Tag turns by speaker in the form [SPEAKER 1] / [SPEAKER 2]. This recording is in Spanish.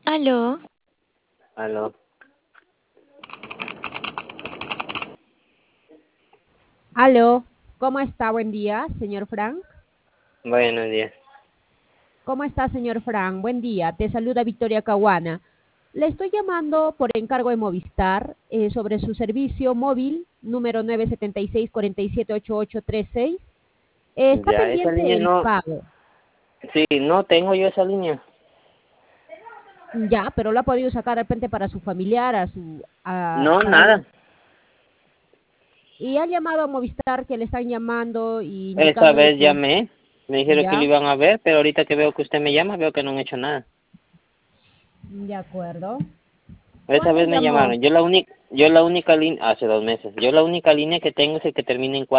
[SPEAKER 1] Aló,
[SPEAKER 2] Aló,
[SPEAKER 3] Aló, ¿cómo está? Buen día, señor Frank.
[SPEAKER 2] buenos días.
[SPEAKER 3] ¿Cómo está, señor Frank? Buen día, te saluda Victoria Caguana. Le estoy llamando por encargo de Movistar sobre su servicio móvil número 976-478836. Está
[SPEAKER 2] Ya, esa
[SPEAKER 3] pendiente
[SPEAKER 2] línea
[SPEAKER 3] el
[SPEAKER 2] no,
[SPEAKER 3] pago.
[SPEAKER 2] sí, no tengo yo esa línea.
[SPEAKER 3] Ya, pero lo ha podido sacar de repente para su familiar,
[SPEAKER 2] No,
[SPEAKER 3] para
[SPEAKER 2] nada.
[SPEAKER 3] y ha llamado a Movistar que le están llamando y
[SPEAKER 2] Esa
[SPEAKER 3] indicándole
[SPEAKER 2] vez
[SPEAKER 3] que
[SPEAKER 2] llamé, me dijeron que lo
[SPEAKER 3] ya,
[SPEAKER 2] iban a ver, pero ahorita que veo que usted me llama, veo que no han hecho nada.
[SPEAKER 3] de acuerdo.
[SPEAKER 2] Esa
[SPEAKER 3] ¿Cuándo
[SPEAKER 2] vez me
[SPEAKER 3] llamó?
[SPEAKER 2] llamaron. Yo la única línea, hace 2 meses, yo la única línea que tengo es el que termina en